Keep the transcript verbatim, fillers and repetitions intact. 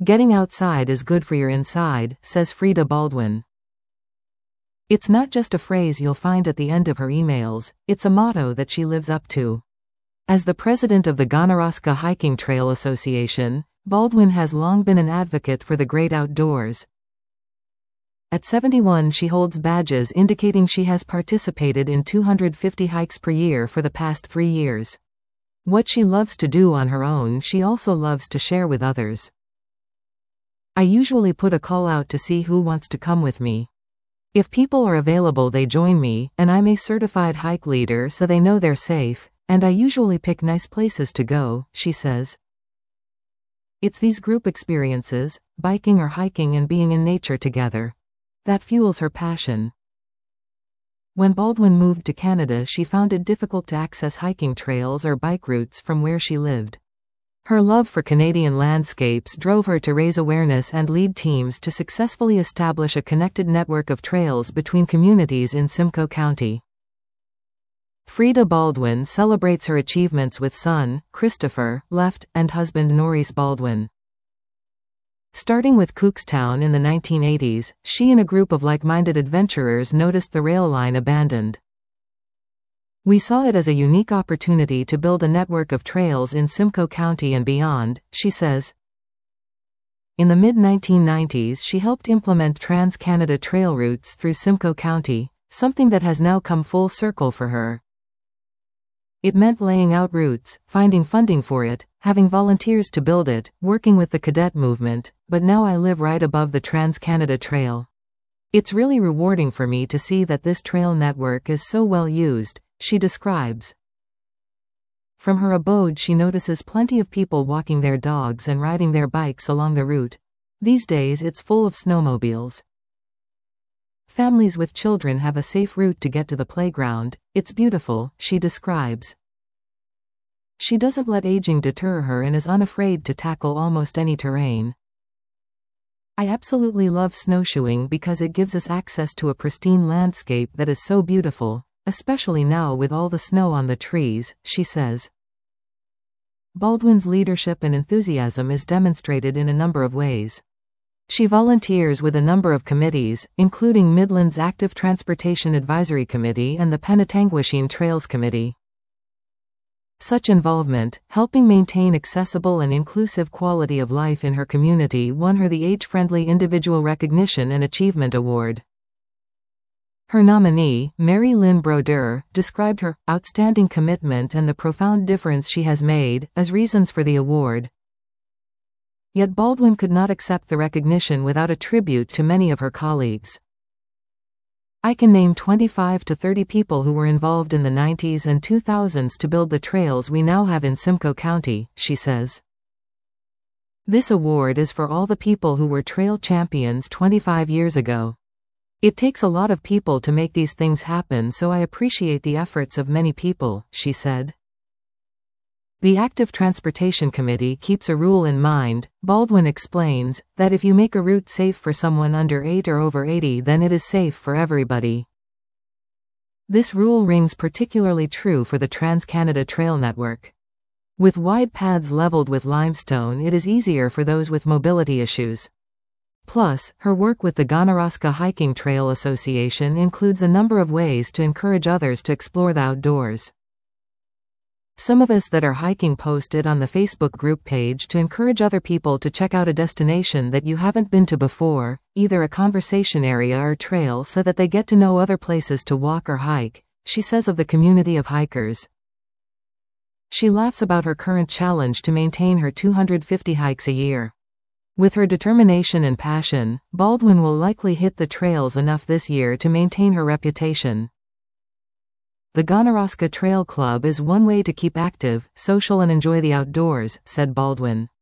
Getting outside is good for your inside, says Frida Baldwin. It's not just a phrase you'll find at the end of her emails, it's a motto that she lives up to. As the president of the Gonorozhka Hiking Trail Association, Baldwin has long been an advocate for the great outdoors. At seventy-one, she holds badges indicating she has participated in two hundred fifty hikes per year for the past three years. What she loves to do on her own, she also loves to share with others. I usually put a call out to see who wants to come with me. If people are available, they join me, and I'm a certified hike leader so they know they're safe, and I usually pick nice places to go, she says. It's these group experiences, biking or hiking and being in nature together, that fuels her passion. When Baldwin moved to Canada, she found it difficult to access hiking trails or bike routes from where she lived. Her love for Canadian landscapes drove her to raise awareness and lead teams to successfully establish a connected network of trails between communities in Simcoe County. Frida Baldwin celebrates her achievements with son, Christopher, left, and husband Norris Baldwin. Starting with Cookstown in the nineteen eighties, she and a group of like-minded adventurers noticed the rail line abandoned. We saw it as a unique opportunity to build a network of trails in Simcoe County and beyond, she says. In the mid nineteen nineties, she helped implement Trans-Canada Trail routes through Simcoe County, something that has now come full circle for her. It meant laying out routes, finding funding for it, having volunteers to build it, working with the cadet movement, but now I live right above the Trans-Canada Trail. It's really rewarding for me to see that this trail network is so well used, she describes. From her abode, she notices plenty of people walking their dogs and riding their bikes along the route. These days it's full of snowmobiles. Families with children have a safe route to get to the playground. It's beautiful, she describes. She doesn't let aging deter her and is unafraid to tackle almost any terrain. I absolutely love snowshoeing because it gives us access to a pristine landscape that is so beautiful, especially now with all the snow on the trees, she says. Baldwin's leadership and enthusiasm is demonstrated in a number of ways. She volunteers with a number of committees, including Midlands Active Transportation Advisory Committee and the Penetanguishene Trails Committee. Such involvement, helping maintain accessible and inclusive quality of life in her community, won her the Age-Friendly Individual Recognition and Achievement Award. Her nominee, Mary Lynn Brodeur, described her outstanding commitment and the profound difference she has made as reasons for the award. Yet Baldwin could not accept the recognition without a tribute to many of her colleagues. I can name twenty-five to thirty people who were involved in the nineties and two thousands to build the trails we now have in Simcoe County, she says. This award is for all the people who were trail champions twenty-five years ago. It takes a lot of people to make these things happen, so I appreciate the efforts of many people, she said. The Active Transportation Committee keeps a rule in mind, Baldwin explains, that if you make a route safe for someone under eight or over eighty, then it is safe for everybody. This rule rings particularly true for the Trans-Canada Trail Network. With wide paths leveled with limestone, it is easier for those with mobility issues. Plus, her work with the Gonorozhka Hiking Trail Association includes a number of ways to encourage others to explore the outdoors. Some of us that are hiking posted on the Facebook group page to encourage other people to check out a destination that you haven't been to before, either a conversation area or trail, so that they get to know other places to walk or hike, she says of the community of hikers. She laughs about her current challenge to maintain her two hundred fifty hikes a year. With her determination and passion, Baldwin will likely hit the trails enough this year to maintain her reputation. The Gonorozhka Trail Club is one way to keep active, social and enjoy the outdoors, said Baldwin.